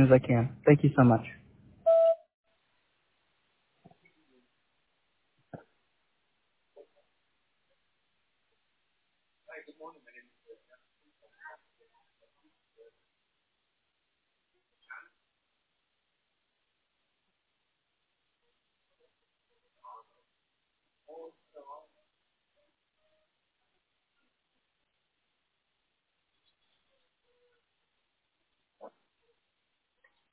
soon as I can. Thank you so much.